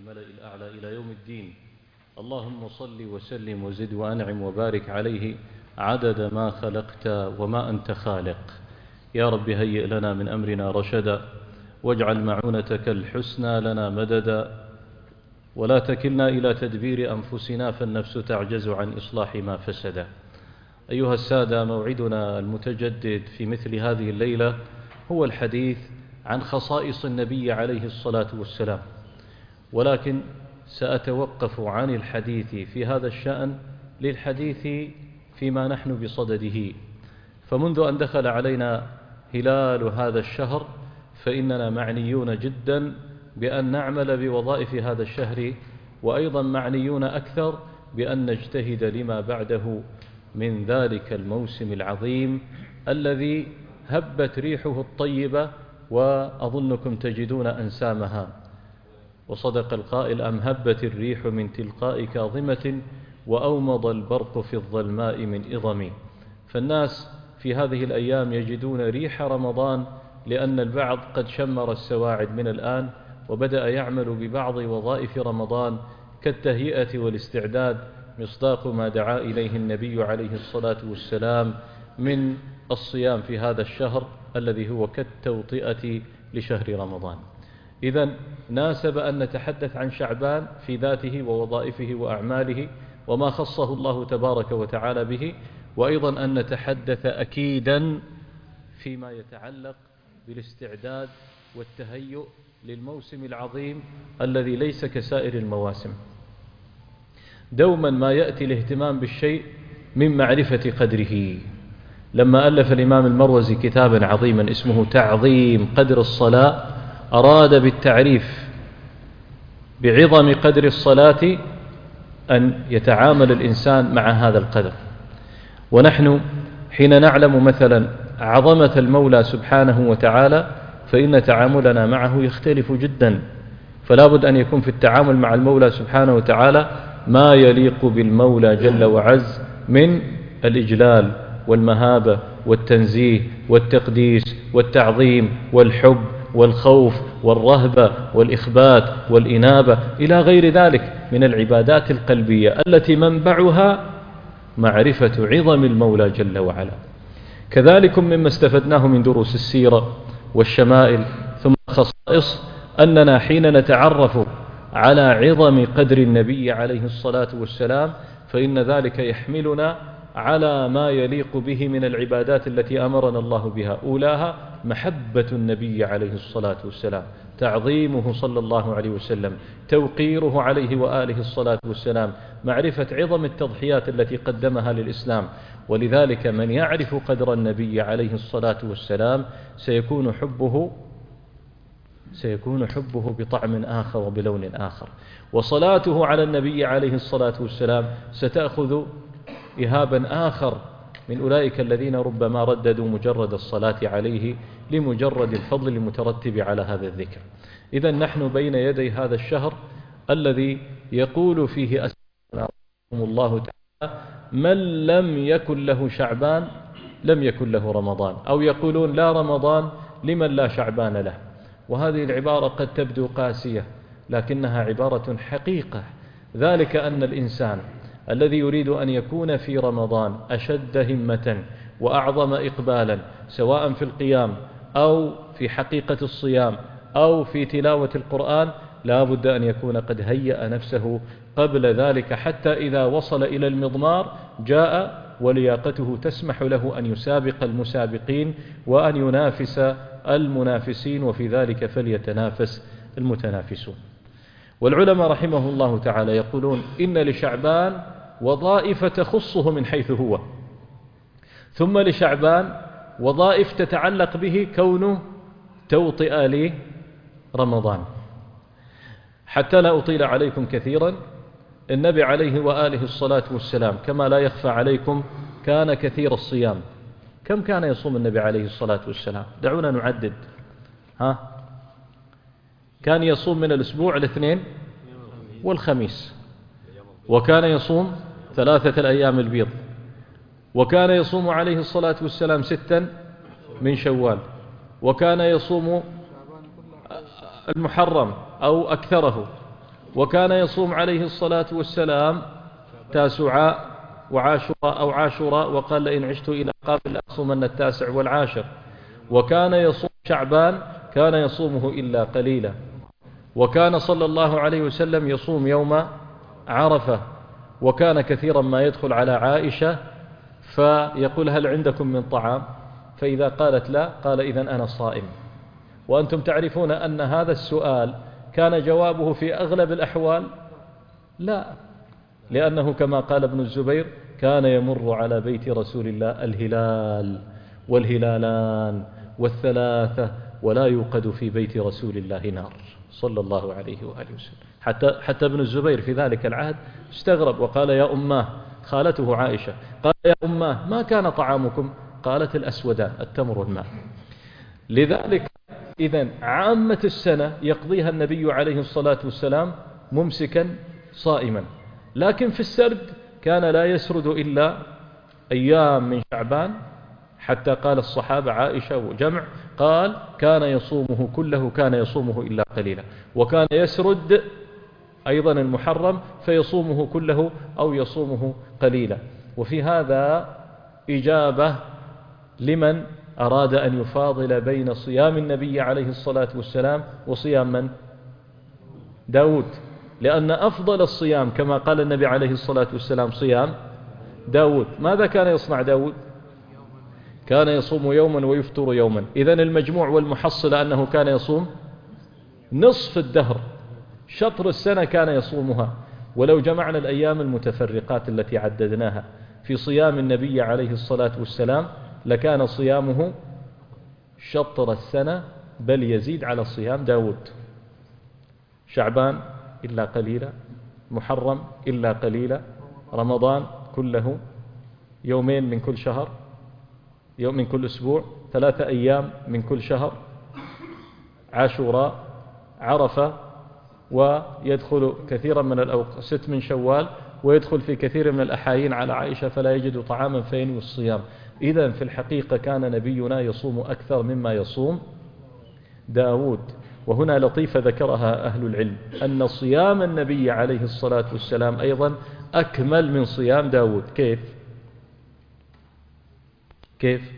الملأ الأعلى إلى يوم الدين. اللهم صل وسلم وزد وأنعم وبارك عليه عدد ما خلقت وما أنت خالق. يا رب هيئ لنا من أمرنا رشدا، واجعل معونتك الحسنى لنا مددا، ولا تكلنا إلى تدبير أنفسنا فالنفس تعجز عن إصلاح ما فسد. أيها السادة، موعدنا المتجدد في مثل هذه الليلة هو الحديث عن خصائص النبي عليه الصلاة والسلام، ولكن سأتوقف عن الحديث في هذا الشأن للحديث فيما نحن بصدده. فمنذ أن دخل علينا هلال هذا الشهر فإننا معنيون جدا بأن نعمل بوظائف هذا الشهر، وأيضا معنيون أكثر بأن نجتهد لما بعده من ذلك الموسم العظيم الذي هبت ريحه الطيبة وأظنكم تجدون أنسامها. وصدق القائل: أم هبت الريح من تلقاء كاظمة وأومض البرق في الظلماء من إظم. فالناس في هذه الأيام يجدون ريح رمضان، لأن البعض قد شمر السواعد من الآن وبدأ يعمل ببعض وظائف رمضان كالتهيئة والاستعداد، مصداق ما دعا إليه النبي عليه الصلاة والسلام من الصيام في هذا الشهر الذي هو كالتوطئة لشهر رمضان. إذن ناسب أن نتحدث عن شعبان في ذاته ووظائفه وأعماله وما خصه الله تبارك وتعالى به، وأيضا أن نتحدث أكيدا فيما يتعلق بالاستعداد والتهيؤ للموسم العظيم الذي ليس كسائر المواسم. دوما ما يأتي الاهتمام بالشيء من معرفة قدره. لما ألف الإمام المروزي كتابا عظيما اسمه تعظيم قدر الصلاة، أراد بالتعريف بعظم قدر الصلاة أن يتعامل الإنسان مع هذا القدر. ونحن حين نعلم مثلا عظمة المولى سبحانه وتعالى فإن تعاملنا معه يختلف جدا، فلا بد أن يكون في التعامل مع المولى سبحانه وتعالى ما يليق بالمولى جل وعز من الإجلال والمهابة والتنزيه والتقديس والتعظيم والحب والخوف والرهبة والإخبات والإنابة إلى غير ذلك من العبادات القلبية التي منبعها معرفة عظم المولى جل وعلا. كذلك مما استفدناه من دروس السيرة والشمائل ثم الخصائص أننا حين نتعرف على عظم قدر النبي عليه الصلاة والسلام فإن ذلك يحملنا على ما يليق به من العبادات التي أمرنا الله بها. أولاها محبة النبي عليه الصلاة والسلام، تعظيمه صلى الله عليه وسلم، توقيره عليه وآله الصلاة والسلام، معرفة عظم التضحيات التي قدمها للإسلام. ولذلك من يعرف قدر النبي عليه الصلاة والسلام سيكون حبه بطعم آخر وبلون آخر، وصلاته على النبي عليه الصلاة والسلام ستأخذ إهابا آخر من أولئك الذين ربما رددوا مجرد الصلاة عليه لمجرد الفضل المترتب على هذا الذكر. إذن نحن بين يدي هذا الشهر الذي يقول فيه أسماء الله تعالى: من لم يكن له شعبان لم يكن له رمضان، أو يقولون: لا رمضان لمن لا شعبان له. وهذه العبارة قد تبدو قاسية لكنها عبارة حقيقة، ذلك أن الإنسان الذي يريد أن يكون في رمضان أشد همة وأعظم إقبالا سواء في القيام أو في حقيقة الصيام أو في تلاوة القرآن لا بد أن يكون قد هيأ نفسه قبل ذلك، حتى إذا وصل إلى المضمار جاء ولياقته تسمح له أن يسابق المسابقين وأن ينافس المنافسين، وفي ذلك فليتنافس المتنافسون. والعلماء رحمه الله تعالى يقولون: إن لشعبان وظائف تخصه من حيث هو، ثم لشعبان وظائف تتعلق به كونه توطئ لرمضان. حتى لا أطيل عليكم كثيرا، النبي عليه وآله الصلاة والسلام كما لا يخفى عليكم كان كثير الصيام. كم كان يصوم النبي عليه الصلاة والسلام؟ دعونا نعدد. كان يصوم من الأسبوع الاثنين والخميس، وكان يصوم 3 الأيام البيض، وكان يصوم عليه الصلاة والسلام 6 من شوال، وكان يصوم المحرم أو أكثره، وكان يصوم عليه الصلاة والسلام تاسعاء وعاشوراء أو عاشوراء، وقال لئن عشت إلى قابل لأصومن التاسع والعاشر. وكان يصوم شعبان كان يصومه إلا قليلا. وكان صلى الله عليه وسلم يصوم يوم عرفة، وكان كثيرا ما يدخل على عائشة فيقول هل عندكم من طعام؟ فإذا قالت لا قال إذن أنا صائم. وأنتم تعرفون أن هذا السؤال كان جوابه في أغلب الأحوال لا، لأنه كما قال ابن الزبير كان يمر على بيت رسول الله الهلال والهلالان والثلاثة ولا يوقد في بيت رسول الله نار صلى الله عليه وآله وسلم. حتى ابن الزبير في ذلك العهد استغرب وقال يا أماه، خالته عائشة، قال يا أماه ما كان طعامكم؟ قالت الأسودان التمر والماء. لذلك إذن عامة السنة يقضيها النبي عليه الصلاة والسلام ممسكا صائما، لكن في السرد كان لا يسرد إلا أيام من شعبان، حتى قال الصحابة عائشة وجمع قال كان يصومه كله كان يصومه إلا قليلا. وكان يسرد أيضا المحرم فيصومه كله أو يصومه قليلا. وفي هذا إجابة لمن أراد أن يفاضل بين صيام النبي عليه الصلاة والسلام وصيام من؟ داود، لأن أفضل الصيام كما قال النبي عليه الصلاة والسلام صيام داود. ماذا كان يصنع داود؟ كان يصوم يوما ويفطر يوما. إذن المجموع والمحصل أنه كان يصوم نصف الدهر، شطر السنة كان يصومها. ولو جمعنا الأيام المتفرقات التي عددناها في صيام النبي عليه الصلاة والسلام لكان صيامه شطر السنة، بل يزيد على صيام داود. شعبان إلا قليلا، محرم إلا قليلا، رمضان كله، يومين من كل شهر، يوم من كل أسبوع، 3 أيام من كل شهر، عاشوراء، عرفة، ويدخل كثيرا من الأوقات 6 من شوال، ويدخل في كثير من الأحايين على عائشة فلا يجد طعاما فينوي الصيام. إذن في الحقيقة كان نبينا يصوم أكثر مما يصوم داود. وهنا لطيفة ذكرها أهل العلم أن صيام النبي عليه الصلاة والسلام أيضا أكمل من صيام داود. كيف؟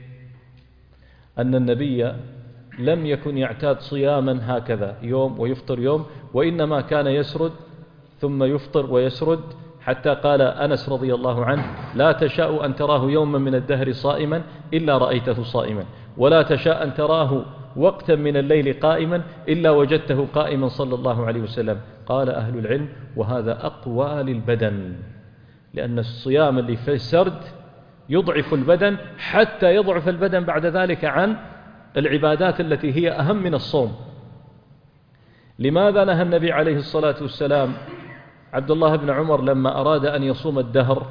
أن النبي لم يكن يعتاد صياما هكذا يوم ويفطر يوم، وإنما كان يسرد ثم يفطر ويسرد، حتى قال أنس رضي الله عنه لا تشاء أن تراه يوما من الدهر صائما إلا رأيته صائما، ولا تشاء أن تراه وقتا من الليل قائما إلا وجدته قائما صلى الله عليه وسلم. قال أهل العلم وهذا أقوى للبدن، لأن الصيام اللي في السرد يضعف البدن حتى يضعف البدن بعد ذلك عن العبادات التي هي أهم من الصوم. لماذا نهى النبي عليه الصلاة والسلام عبد الله بن عمر لما أراد أن يصوم الدهر؟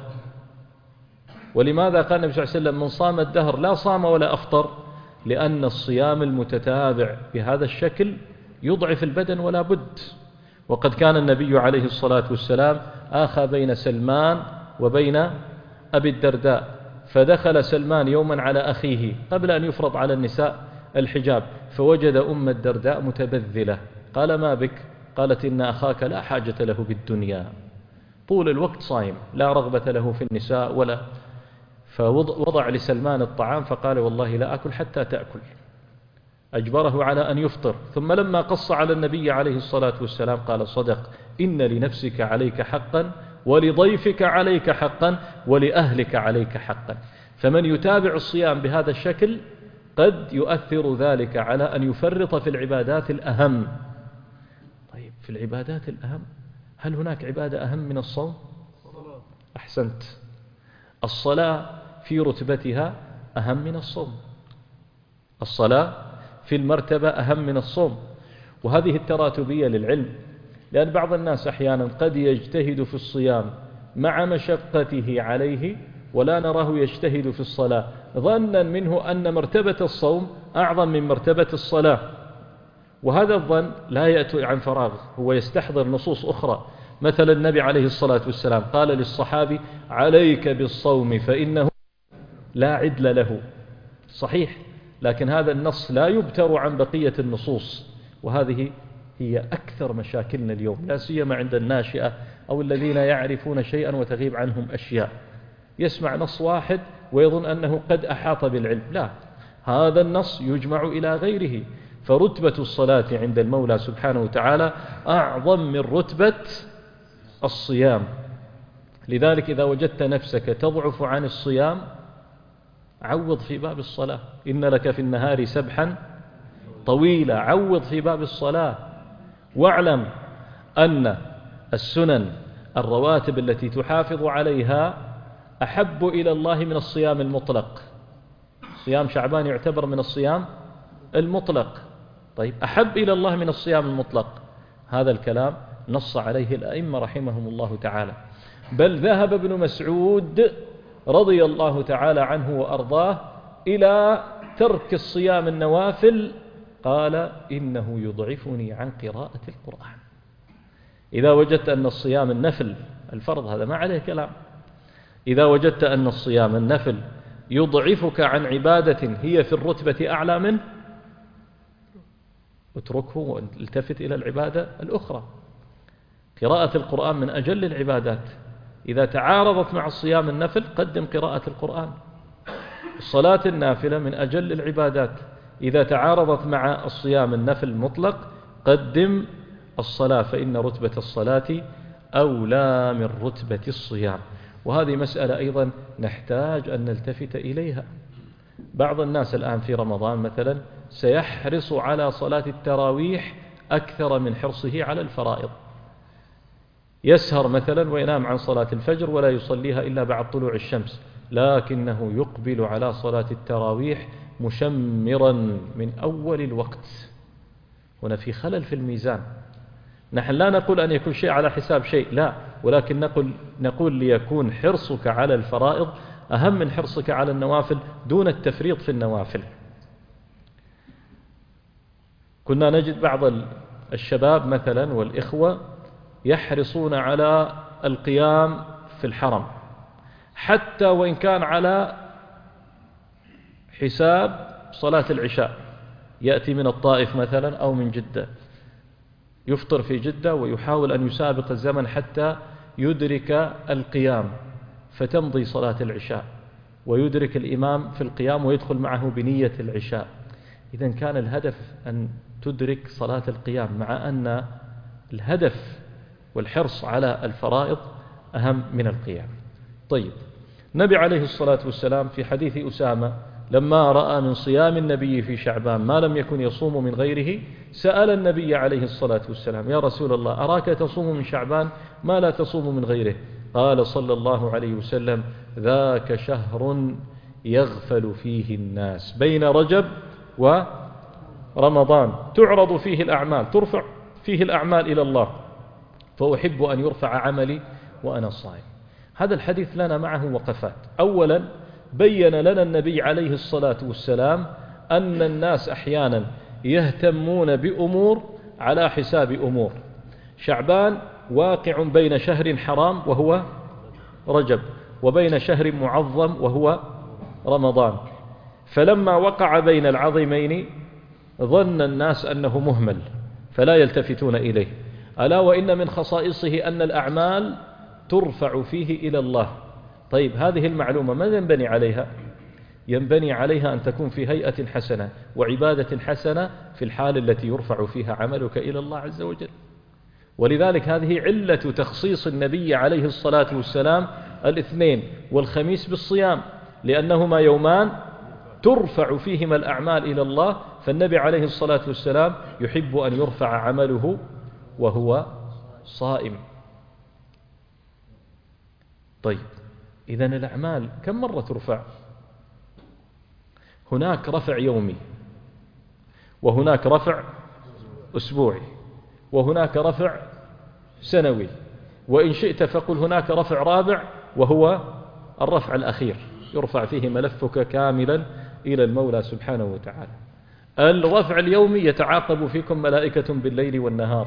ولماذا قال النبي صلى الله عليه وسلم من صام الدهر لا صام ولا أفطر؟ لأن الصيام المتتابع بهذا الشكل يضعف البدن ولا بد. وقد كان النبي عليه الصلاة والسلام آخى بين سلمان وبين أبي الدرداء، فدخل سلمان يوما على أخيه قبل أن يفرض على النساء الحجاب، فوجد أم الدرداء متبذلة، قال ما بك؟ قالت إن أخاك لا حاجة له بالدنيا، طول الوقت صايم لا رغبة له في النساء ولا. فوضع لسلمان الطعام فقال والله لا أكل حتى تأكل، أجبره على أن يفطر. ثم لما قص على النبي عليه الصلاة والسلام قال صدق، إن لنفسك عليك حقا ولضيفك عليك حقا ولأهلك عليك حقا. فمن يتابع الصيام بهذا الشكل قد يؤثر ذلك على أن يفرط في العبادات الأهم. طيب في العبادات الأهم هل هناك عبادة أهم من الصوم؟ أحسنت، الصلاة في رتبتها أهم من الصوم، الصلاة في المرتبة أهم من الصوم. وهذه التراتبية للعلم، لأن بعض الناس أحيانا قد يجتهد في الصيام مع مشقته عليه ولا نراه يجتهد في الصلاة، ظنا منه أن مرتبة الصوم أعظم من مرتبة الصلاة. وهذا الظن لا يأتي عن فراغ، هو يستحضر نصوص أخرى. مثل النبي عليه الصلاة والسلام قال للصحابي عليك بالصوم فإنه لا عدل له، صحيح، لكن هذا النص لا يبتر عن بقية النصوص، وهذه هي أكثر مشاكلنا اليوم، لا سيما عند الناشئة أو الذين يعرفون شيئا وتغيب عنهم أشياء. يسمع نص واحد ويظن أنه قد أحاط بالعلم، لا، هذا النص يجمع إلى غيره. فرتبة الصلاة عند المولى سبحانه وتعالى أعظم من رتبة الصيام. لذلك إذا وجدت نفسك تضعف عن الصيام عوض في باب الصلاة، إن لك في النهار سبحا طويلا، عوض في باب الصلاة. واعلم أن السنن الرواتب التي تحافظ عليها أحب إلى الله من الصيام المطلق. صيام شعبان يعتبر من الصيام المطلق، طيب أحب إلى الله من الصيام المطلق، هذا الكلام نص عليه الأئمة رحمهم الله تعالى. بل ذهب ابن مسعود رضي الله تعالى عنه وأرضاه إلى ترك الصيام النوافل، قال إنه يضعفني عن قراءة القرآن. إذا وجدت أن الصيام النفل الفرض هذا ما عليه كلام، إذا وجدت أن الصيام النفل يضعفك عن عبادة هي في الرتبة أعلى منه، اتركه والتفت إلى العبادة الأخرى. قراءة القرآن من أجل العبادات، إذا تعارضت مع الصيام النفل قدم قراءة القرآن. الصلاة النافلة من أجل العبادات، إذا تعارضت مع الصيام النفل المطلق قدم الصلاة، فإن رتبة الصلاة أولى من رتبة الصيام. وهذه مسألة أيضا نحتاج أن نلتفت إليها. بعض الناس الآن في رمضان مثلا سيحرص على صلاة التراويح أكثر من حرصه على الفرائض، يسهر مثلا وينام عن صلاة الفجر ولا يصليها إلا بعد طلوع الشمس، لكنه يقبل على صلاة التراويح مشمرا من أول الوقت. هنا في خلل في الميزان. نحن لا نقول أن يكون شيء على حساب شيء، لا، ولكن نقول ليكون حرصك على الفرائض أهم من حرصك على النوافل دون التفريط في النوافل. كنا نجد بعض الشباب مثلا والإخوة يحرصون على القيام في الحرم حتى وإن كان على حساب صلاة العشاء، يأتي من الطائف مثلا أو من جدة، يفطر في جدة ويحاول أن يسابق الزمن حتى يدرك القيام، فتمضي صلاة العشاء ويدرك الإمام في القيام ويدخل معه بنية العشاء. إذن كان الهدف أن تدرك صلاة القيام، مع أن الهدف والحرص على الفرائض أهم من القيام. طيب، النبي عليه الصلاة والسلام في حديث أسامة لما رأى من صيام النبي في شعبان ما لم يكن يصوم من غيره سأل النبي عليه الصلاة والسلام: يا رسول الله، أراك تصوم من شعبان ما لا تصوم من غيره؟ قال صلى الله عليه وسلم: ذاك شهر يغفل فيه الناس بين رجب ورمضان، تعرض فيه الأعمال، ترفع فيه الأعمال إلى الله، فأحب أن يرفع عملي وأنا صائم. هذا الحديث لنا معه وقفات. أولا، بين لنا النبي عليه الصلاة والسلام أن الناس أحيانا يهتمون بأمور على حساب أمور. شعبان واقع بين شهر حرام وهو رجب، وبين شهر معظم وهو رمضان، فلما وقع بين العظيمين ظن الناس أنه مهمل فلا يلتفتون إليه. ألا وإن من خصائصه أن الأعمال ترفع فيه إلى الله. طيب، هذه المعلومة ماذا ينبني عليها؟ ينبني عليها أن تكون في هيئة حسنة وعبادة حسنة في الحال التي يرفع فيها عملك إلى الله عز وجل. ولذلك هذه علة تخصيص النبي عليه الصلاة والسلام الاثنين والخميس بالصيام، لأنهما يومان ترفع فيهما الأعمال إلى الله، فالنبي عليه الصلاة والسلام يحب أن يرفع عمله وهو صائم. طيب، إذن الأعمال كم مرة ترفع؟ هناك رفع يومي، وهناك رفع أسبوعي، وهناك رفع سنوي، وإن شئت فقل هناك رفع رابع وهو الرفع الأخير، يرفع فيه ملفك كاملا إلى المولى سبحانه وتعالى. الرفع اليومي يتعاقب فيكم ملائكة بالليل والنهار.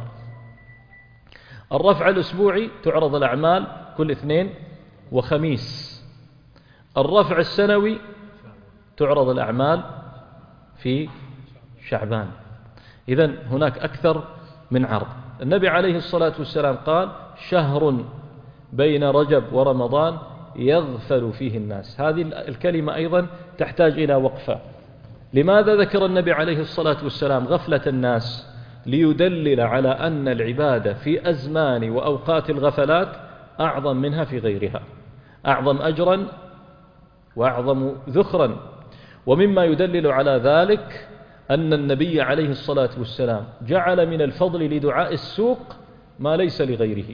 الرفع الأسبوعي تعرض الأعمال كل اثنين وخميس. الرفع السنوي تعرض الأعمال في شعبان. إذن هناك أكثر من عرض. النبي عليه الصلاة والسلام قال: شهر بين رجب ورمضان يغفل فيه الناس. هذه الكلمة أيضا تحتاج إلى وقفة. لماذا ذكر النبي عليه الصلاة والسلام غفلة الناس؟ ليدلل على أن العبادة في أزمان وأوقات الغفلات أعظم منها في غيرها، أعظم أجرا وأعظم ذخرا. ومما يدلل على ذلك أن النبي عليه الصلاة والسلام جعل من الفضل لدعاء السوق ما ليس لغيره.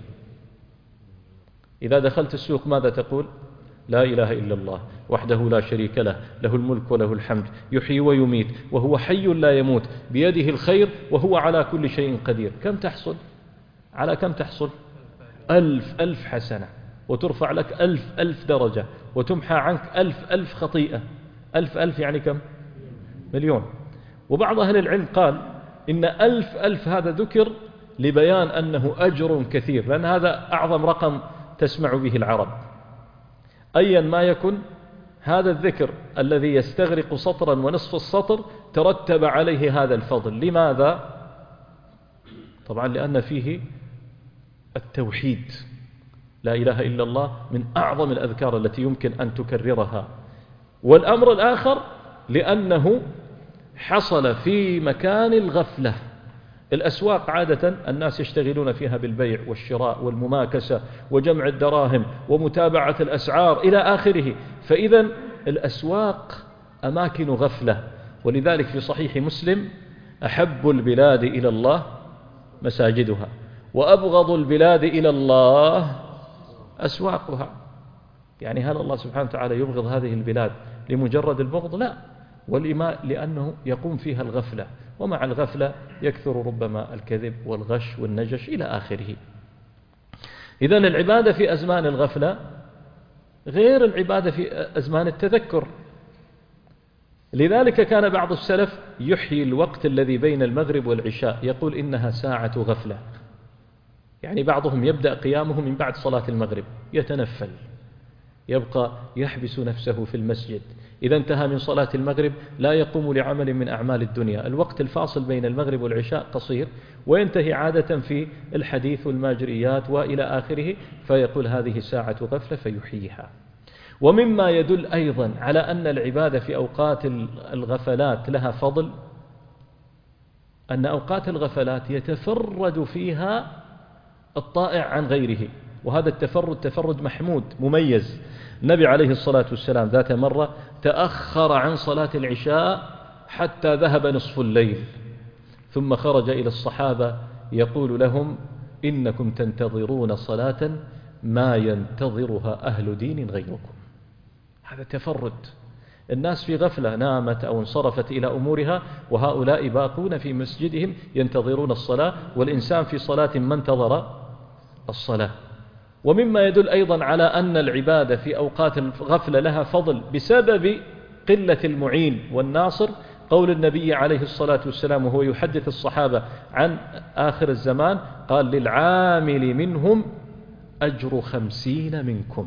إذا دخلت السوق ماذا تقول؟ لا إله إلا الله وحده لا شريك له، له الملك وله الحمد، يحيي ويميت وهو حي لا يموت، بيده الخير وهو على كل شيء قدير. كم تحصل؟ على كم تحصل؟ 1000 حسنة، وترفع لك 1000 درجة، وتمحى عنك 1000 خطيئة. 1000 يعني كم؟ مليون. وبعض أهل العلم قال إن 1000 هذا ذكر لبيان أنه أجر كثير، لأن هذا أعظم رقم تسمع به العرب. أيا ما يكن، هذا الذكر الذي يستغرق سطرا ونصف السطر ترتب عليه هذا الفضل. لماذا؟ طبعا لأن فيه التوحيد، لا إله إلا الله من أعظم الأذكار التي يمكن أن تكررها. والأمر الآخر لأنه حصل في مكان الغفلة. الأسواق عادة الناس يشتغلون فيها بالبيع والشراء والمماكسة وجمع الدراهم ومتابعة الأسعار إلى آخره، فإذا الأسواق أماكن غفلة. ولذلك في صحيح مسلم: أحب البلاد إلى الله مساجدها، وأبغض البلاد إلى الله أسواقها. يعني هل الله سبحانه وتعالى يبغض هذه البلاد لمجرد البغض؟ لا، لأنه يقوم فيها الغفلة، ومع الغفلة يكثر ربما الكذب والغش والنجش إلى آخره. إذن العبادة في أزمان الغفلة غير العبادة في أزمان التذكر. لذلك كان بعض السلف يحيي الوقت الذي بين المغرب والعشاء، يقول إنها ساعة غفلة. يعني بعضهم يبدأ قيامه من بعد صلاة المغرب، يتنفل، يبقى يحبس نفسه في المسجد. إذا انتهى من صلاة المغرب لا يقوم لعمل من أعمال الدنيا. الوقت الفاصل بين المغرب والعشاء قصير، وينتهي عادة في الحديث والماجريات وإلى آخره، فيقول هذه ساعة غفلة فيحييها. ومما يدل أيضا على أن العبادة في أوقات الغفلات لها فضل أن أوقات الغفلات يتفرد فيها الطائع عن غيره، وهذا التفرد تفرد محمود مميز. النبي عليه الصلاة والسلام ذات مرة تأخر عن صلاة العشاء حتى ذهب نصف الليل، ثم خرج إلى الصحابة يقول لهم: إنكم تنتظرون صلاة ما ينتظرها أهل دين غيركم. هذا تفرد، الناس في غفلة، نامت أو انصرفت إلى أمورها، وهؤلاء باقون في مسجدهم ينتظرون الصلاة، والإنسان في صلاة ما انتظر الصلاة. ومما يدل أيضا على أن العبادة في أوقات الغفلة لها فضل بسبب قلة المعين والناصر قول النبي عليه الصلاة والسلام وهو يحدث الصحابة عن آخر الزمان، قال: للعامل منهم أجر 50 منكم.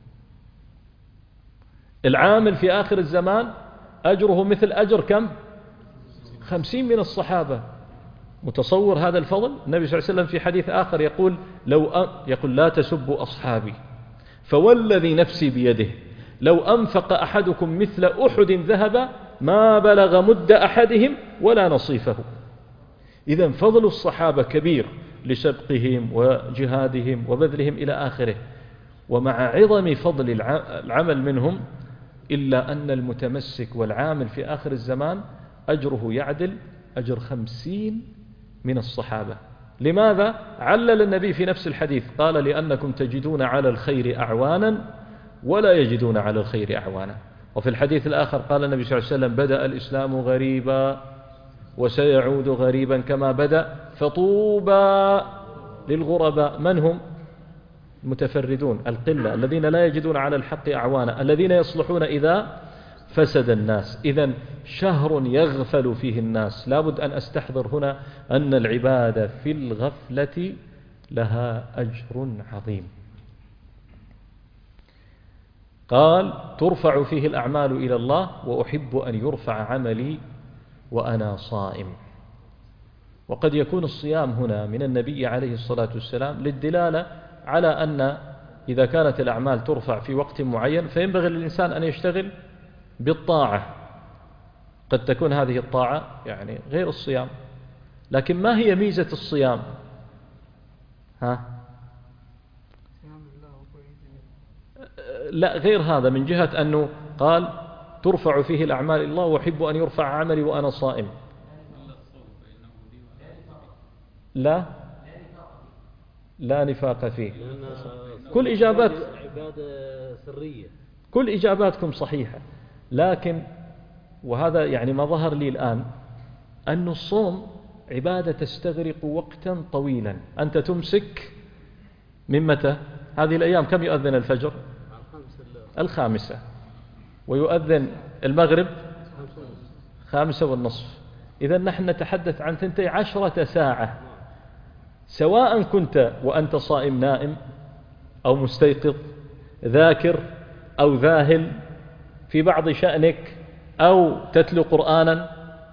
العامل في آخر الزمان أجره مثل أجر كم؟ 50 من الصحابة. متصور هذا الفضل؟ النبي صلى الله عليه وسلم في حديث آخر يقول: يقول: لا تسبوا أصحابي، فوالذي نفسي بيده لو أنفق أحدكم مثل أحد ذهب ما بلغ مد أحدهم ولا نصيفه. إذن فضل الصحابة كبير لسبقهم وجهادهم وبذلهم إلى آخره. ومع عظم فضل العمل منهم، إلا أن المتمسك والعامل في آخر الزمان أجره يعدل أجر 50 من الصحابة. لماذا؟ علل النبي في نفس الحديث، قال: لأنكم تجدون على الخير أعوانا ولا يجدون على الخير أعوانا. وفي الحديث الآخر قال النبي صلى الله عليه وسلم: بدأ الإسلام غريبا وسيعود غريبا كما بدأ، فطوبى للغرباء. من هم؟ المتفردون، القلة، الذين لا يجدون على الحق أعوانا، الذين يصلحون إذا فسد الناس. إذن شهر يغفل فيه الناس. لابد أن أستحضر هنا أن العبادة في الغفلة لها أجر عظيم. قال: ترفع فيه الأعمال إلى الله، وأحب أن يرفع عملي وأنا صائم. وقد يكون الصيام هنا من النبي عليه الصلاة والسلام للدلالة على أن إذا كانت الأعمال ترفع في وقت معين فينبغي للإنسان أن يشتغل بالطاعة. قد تكون هذه الطاعة يعني غير الصيام، لكن ما هي ميزة الصيام؟ لا، غير هذا، من جهة أنه قال ترفع فيه الأعمال إلى الله وأحب أن يرفع عملي وأنا صائم. لا نفاق فيه. كل إجابات عبادة سرية، كل إجاباتكم صحيحة، لكن وهذا يعني ما ظهر لي الآن أن الصوم عبادة تستغرق وقتا طويلا. أنت تمسك من متى؟ هذه الأيام كم يؤذن الفجر؟ 5:00، ويؤذن المغرب 5:30. إذا نحن نتحدث عن 12 ساعة، سواء كنت وأنت صائم نائم أو مستيقظ، ذاكر أو ذاهل في بعض شأنك أو تتلو قرآنا،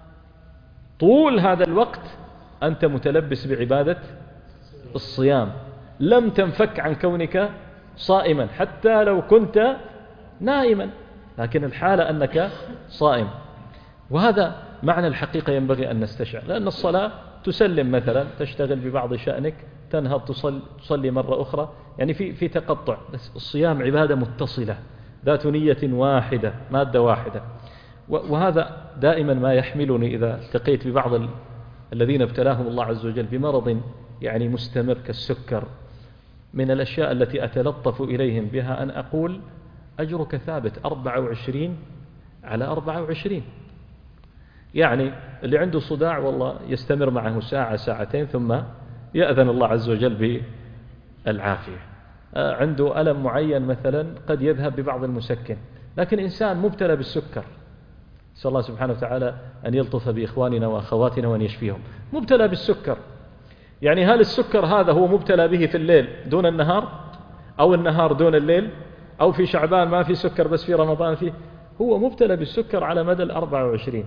طول هذا الوقت أنت متلبس بعبادة الصيام، لم تنفك عن كونك صائما حتى لو كنت نائما، لكن الحالة أنك صائم. وهذا معنى الحقيقة ينبغي أن نستشعر، لأن الصلاة تسلم مثلا، تشتغل ببعض شأنك، تنهض تصلي مرة أخرى، يعني في تقطع. بس الصيام عبادة متصلة ذات نية واحدة، مادة واحدة. وهذا دائما ما يحملني إذا التقيت ببعض الذين ابتلاهم الله عز وجل بمرض يعني مستمر كالسكر، من الأشياء التي أتلطف إليهم بها أن أقول أجرك ثابت 24 على 24. يعني اللي عنده صداع والله يستمر معه ساعة ساعتين ثم يأذن الله عز وجل بالعافية. عنده ألم معين مثلا قد يذهب ببعض المسكن، لكن إنسان مبتلى بالسكر، نسأل الله سبحانه وتعالى أن يلطف بإخواننا وأخواتنا وأن يشفيهم، مبتلى بالسكر. يعني هل السكر هذا هو مبتلى به في الليل دون النهار، أو النهار دون الليل، أو في شعبان ما في سكر بس في رمضان فيه؟ هو مبتلى بالسكر على مدى 24.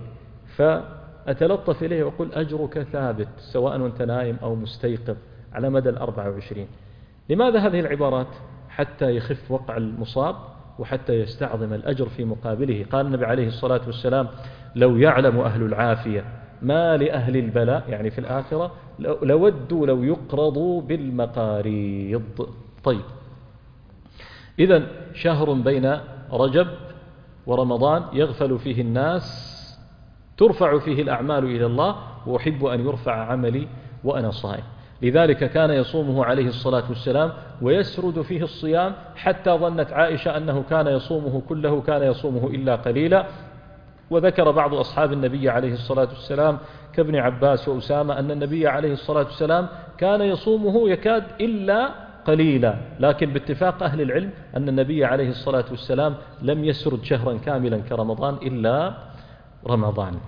فأتلطف إليه وأقول أجرك ثابت سواء وأنت نائم أو مستيقظ على مدى 24. لماذا هذه العبارات؟ حتى يخف وقع المصاب وحتى يستعظم الأجر في مقابله. قال النبي عليه الصلاة والسلام لو يعلم أهل العافية ما لأهل البلاء، يعني في الآخرة، لودوا لو يقرضوا بالمقاريض. طيب، إذن شهر بين رجب ورمضان يغفل فيه الناس، ترفع فيه الأعمال إلى الله، وأحب أن يرفع عملي وأنا صائم. لذلك كان يصومه عليه الصلاة والسلام ويسرد فيه الصيام، حتى ظنت عائشة أنه كان يصومه كله، كان يصومه إلا قليلا. وذكر بعض أصحاب النبي عليه الصلاة والسلام كابن عباس وأسامة أن النبي عليه الصلاة والسلام كان يصومه يكاد إلا قليلا، لكن باتفاق أهل العلم أن النبي عليه الصلاة والسلام لم يسرد شهرا كاملا كرمضان إلا رمضان.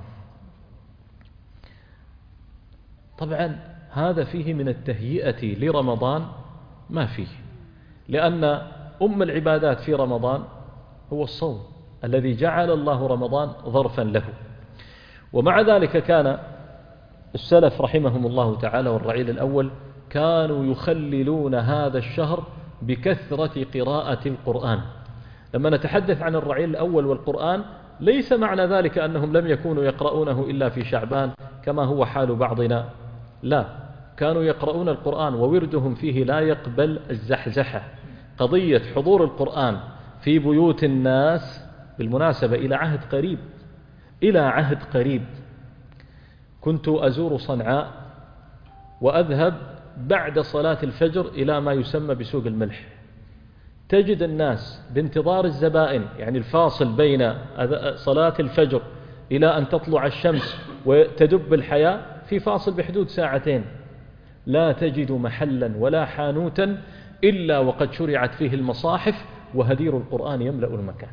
طبعا هذا فيه من التهيئة لرمضان ما فيه، لأن أم العبادات في رمضان هو الصوم الذي جعل الله رمضان ظرفا له. ومع ذلك كان السلف رحمهم الله تعالى والرعيل الأول كانوا يخللون هذا الشهر بكثرة قراءة القرآن. لما نتحدث عن الرعيل الأول والقرآن ليس معنى ذلك أنهم لم يكونوا يقرؤونه إلا في شعبان كما هو حال بعضنا، لا، كانوا يقرؤون القرآن ووردهم فيه لا يقبل الزحزحة. قضية حضور القرآن في بيوت الناس بالمناسبة إلى عهد قريب كنت أزور صنعاء وأذهب بعد صلاة الفجر إلى ما يسمى بسوق الملح، تجد الناس بانتظار الزبائن، يعني الفاصل بين صلاة الفجر إلى أن تطلع الشمس وتدب الحياة في فاصل بحدود 2 ساعتين، لا تجد محلا ولا حانوتا إلا وقد شرعت فيه المصاحف وهدير القرآن يملأ المكان.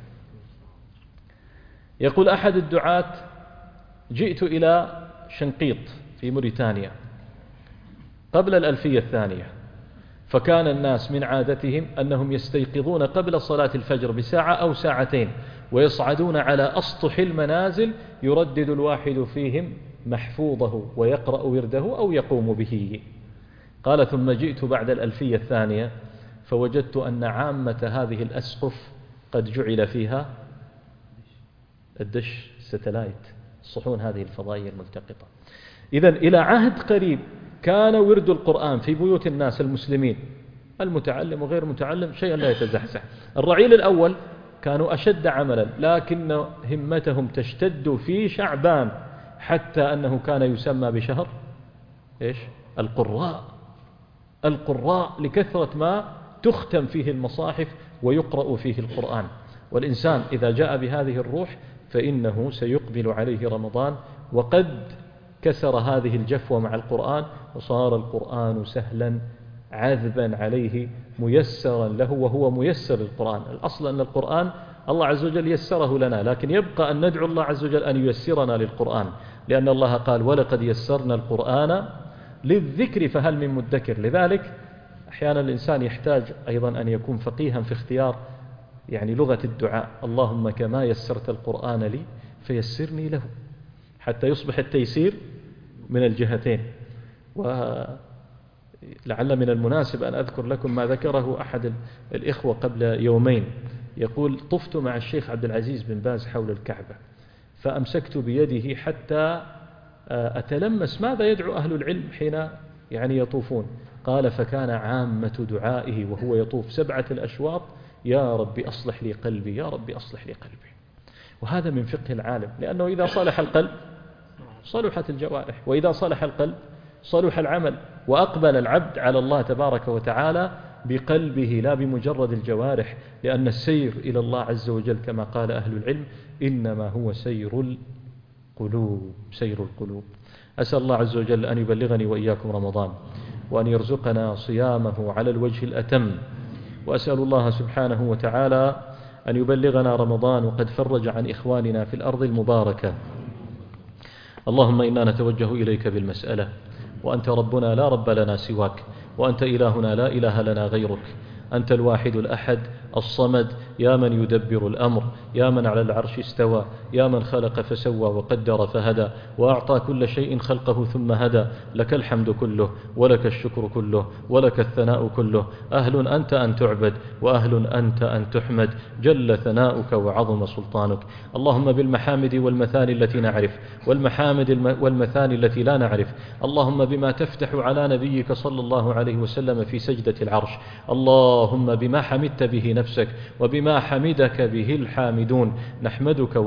يقول أحد الدعاة جئت إلى شنقيط في موريتانيا قبل الألفية الثانية، فكان الناس من عادتهم أنهم يستيقظون قبل صلاة الفجر بساعة أو 2 ساعتين ويصعدون على أسطح المنازل، يردد الواحد فيهم محفوظه ويقرأ ورده أو يقوم به. قال ثم جئت بعد 1000 فوجدت أن عامة هذه الأسقف قد جعل فيها الدش ستلايت، الصحون هذه الفضائية الملتقطة. إذن إلى عهد قريب كان ورد القرآن في بيوت الناس المسلمين، المتعلم وغير المتعلم، شيئا لا يتزحزح. الرعيل الأول كانوا أشد عملا، لكن همتهم تشتد في شعبان حتى أنه كان يسمى بشهر إيش؟ القراء لكثرة ما تختم فيه المصاحف ويقرأ فيه القرآن. والإنسان إذا جاء بهذه الروح فإنه سيقبل عليه رمضان وقد كسر هذه الجفوة مع القرآن، وصار القرآن سهلا عذبا عليه ميسرا له، وهو ميسر القرآن. الأصل أن القرآن الله عز وجل يسره لنا، لكن يبقى أن ندعو الله عز وجل أن ييسرنا للقرآن، لأن الله قال ولقد يسرنا القرآن للذكر فهل من مدكر. لذلك أحيانا الإنسان يحتاج أيضا أن يكون فقيها في اختيار يعني لغة الدعاء. اللهم كما يسرت القرآن لي فيسرني له، حتى يصبح التيسير من الجهتين. ولعل من المناسب أن أذكر لكم ما ذكره أحد الإخوة قبل يومين، يقول طفت مع الشيخ عبد العزيز بن باز حول الكعبة، فأمسكت بيده حتى أتلمس ماذا يدعو أهل العلم حين يعني يطوفون. قال فكان عامة دعائه وهو يطوف 7 الأشواط يا رب أصلح لي قلبي، يا رب أصلح لي قلبي. وهذا من فقه العالم، لأنه إذا صلح القلب صلحت الجوارح، وإذا صلح القلب صلح العمل، وأقبل العبد على الله تبارك وتعالى بقلبه لا بمجرد الجوارح، لأن السير إلى الله عز وجل كما قال أهل العلم إنما هو سير القلوب. أسأل الله عز وجل أن يبلغني وإياكم رمضان، وأن يرزقنا صيامه على الوجه الأتم، وأسأل الله سبحانه وتعالى أن يبلغنا رمضان وقد فرج عن إخواننا في الأرض المباركة. اللهم إنا نتوجه إليك بالمسألة، وأنت ربنا لا رب لنا سواك، وأنت إلهنا لا إله لنا غيرك، أنت الواحد الأحد الصمد، يا من يدبر الأمر، يا من على العرش استوى، يا من خلق فسوى وقدر فهدى، وأعطى كل شيء خلقه ثم هدى. لك الحمد كله، ولك الشكر كله، ولك الثناء كله. أهل أنت أن تعبد، وأهل أنت أن تحمد، جل ثناؤك وعظم سلطانك. اللهم بالمحامد والمثاني التي نعرف، والمحامد والمثاني التي لا نعرف، اللهم بما تفتح على نبيك صلى الله عليه وسلم في سجدة العرش، اللهم بما حمدت به نفسك وبما حمدك به الحامدون، نحمدك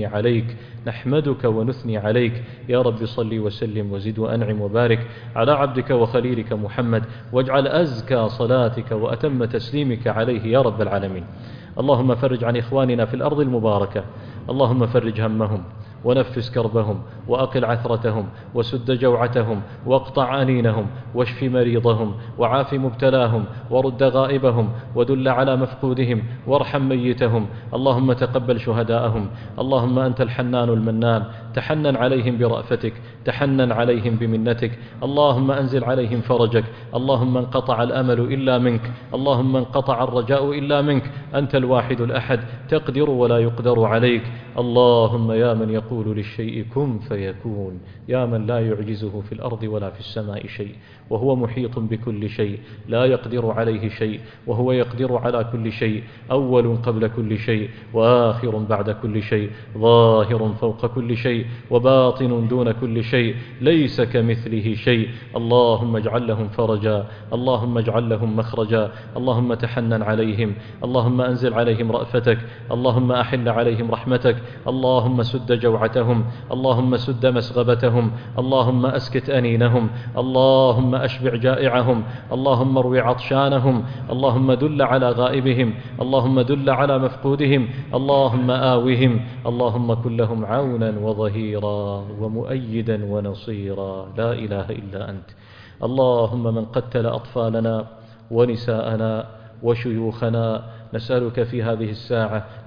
ونثني عليك يا رب. صل وسلم وزد وأنعم وبارك على عبدك وخليلك محمد، واجعل أزكى صلاتك وأتم تسليمك عليه يا رب العالمين. اللهم فرج عن إخواننا في الأرض المباركة، اللهم فرج همهم ونفس كربهم، وأقل عثرتهم، وسد جوعتهم، واقطع أنينهم، واشف مريضهم، وعاف مبتلاهم، ورد غائبهم، ودل على مفقودهم، وارحم ميتهم. اللهم تقبل شهداءهم. اللهم أنت الحنان المنان، تحنن عليهم برأفتك، تحنن عليهم بمنتك. اللهم أنزل عليهم فرجك. اللهم انقطع الأمل إلا منك، اللهم انقطع الرجاء إلا منك، أنت الواحد الأحد، تقدر ولا يقدر عليك. اللهم يا من يقول للشيء كن فيكون، يا من لا يعجزه في الأرض ولا في السماء شيء، وهو محيط بكل شيء، لا يقدر عليه شيء، وهو يقدر على كل شيء، أول قبل كل شيء، وآخر بعد كل شيء، ظاهر فوق كل شيء، وباطن دون كل شيء، ليس كمثله شيء. اللهم اجعل لهم فرجا، اللهم اجعل لهم مخرجا، اللهم تحنن عليهم، اللهم أنزل عليهم رأفتك، اللهم أحل عليهم رحمتك، اللهم سد جوعتهم، اللهم سد مسغبتهم، اللهم أسكت أنينهم، اللهم أشبع جائعهم، اللهم اروي عطشانهم، اللهم دل على غائبهم، اللهم دل على مفقودهم، اللهم آوهم، اللهم كن لهم عونا وظهيرا ومؤيدا ونصيرا، لا إله إلا أنت. اللهم من قتل أطفالنا ونساءنا وشيوخنا، نسألك في هذه الساعة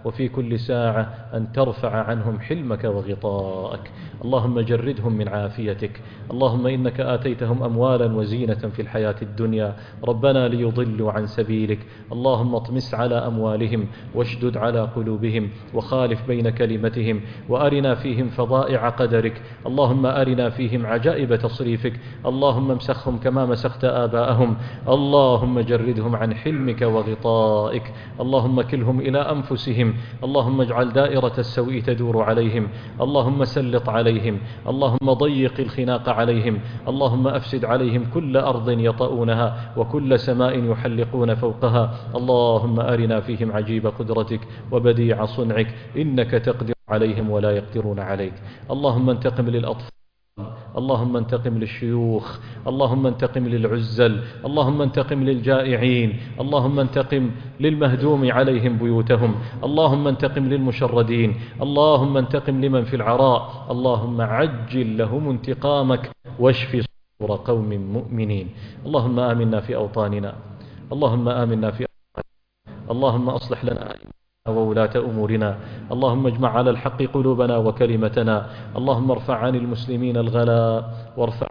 وفي كل ساعة أن ترفع عنهم حلمك وغطاءك. اللهم جردهم من عافيتك. اللهم إنك آتيتهم أموالا وزينة في الحياة الدنيا ربنا ليضلوا عن سبيلك. اللهم اطمس على أموالهم واشدد على قلوبهم وخالف بين كلمتهم، وأرنا فيهم فضائع قدرك. اللهم أرنا فيهم عجائب تصريفك. اللهم امسخهم كما مسخت آباءهم. اللهم جردهم عن حلمك وغطائك. اللهم كلهم إلى أنفسهم. اللهم اجعل دائرة السوء تدور عليهم. اللهم سلط عليهم. اللهم ضيق الخناق عليهم. اللهم أفسد عليهم كل أرض يطؤونها وكل سماء يحلقون فوقها. اللهم أرنا فيهم عجيب قدرتك وبديع صنعك، إنك تقدر عليهم ولا يقدرون عليك. اللهم انتقم للأطفال، اللهم انتقم للشيوخ، اللهم انتقم للعزل، اللهم انتقم للجائعين، اللهم انتقم للمهدوم عليهم بيوتهم، اللهم انتقم للمشردين، اللهم انتقم لمن في العراء. اللهم عجل لهم انتقامك واشف صدور قوم مؤمنين. اللهم آمنا في أوطاننا، اللهم آمنا في أوطاننا. اللهم أصلح لنا وولاة أمورنا. اللهم اجمع على الحق قلوبنا وكلمتنا. اللهم ارفع عن المسلمين الغلاء وارفع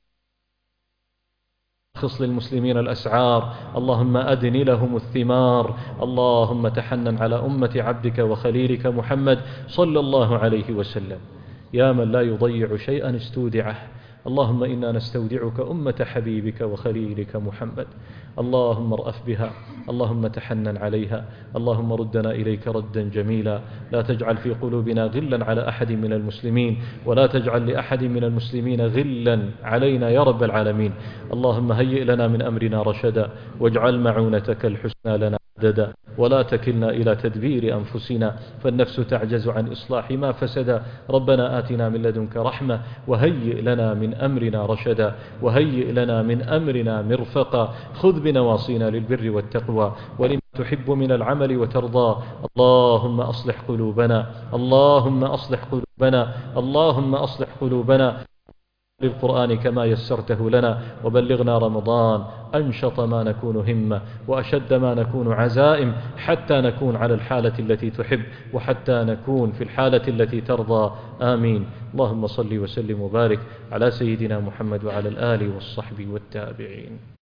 خص للمسلمين الأسعار. اللهم أدن لهم الثمار. اللهم تحنن على أمة عبدك وخليلك محمد صلى الله عليه وسلم، يا من لا يضيع شيئا استودعه. اللهم إنا نستودعك أمة حبيبك وخليلك محمد. اللهم ارأف بها، اللهم تحنن عليها، اللهم ردنا إليك ردا جميلا. لا تجعل في قلوبنا غلا على أحد من المسلمين، ولا تجعل لأحد من المسلمين غلا علينا يا رب العالمين. اللهم هيئ لنا من أمرنا رشدا، واجعل معونتك الحسنى لنا عددا، ولا تكلنا إلى تدبير أنفسنا، فالنفس تعجز عن إصلاح ما فسد. ربنا آتنا من لدنك رحمة، وهيئ لنا من أمرنا رشدا، وهيئ لنا من أمرنا مرفقا. خذ بنواصينا للبر والتقوى ولما تحب من العمل وترضى. اللهم أصلح قلوبنا، اللهم أصلح قلوبنا، اللهم أصلح قلوبنا للقرآن كما يسرته لنا، وبلغنا رمضان أنشط ما نكون همة وأشد ما نكون عزائم، حتى نكون على الحالة التي تحب، وحتى نكون في الحالة التي ترضى. آمين. اللهم صل وسلم وبارك على سيدنا محمد وعلى الآل والصحب والتابعين.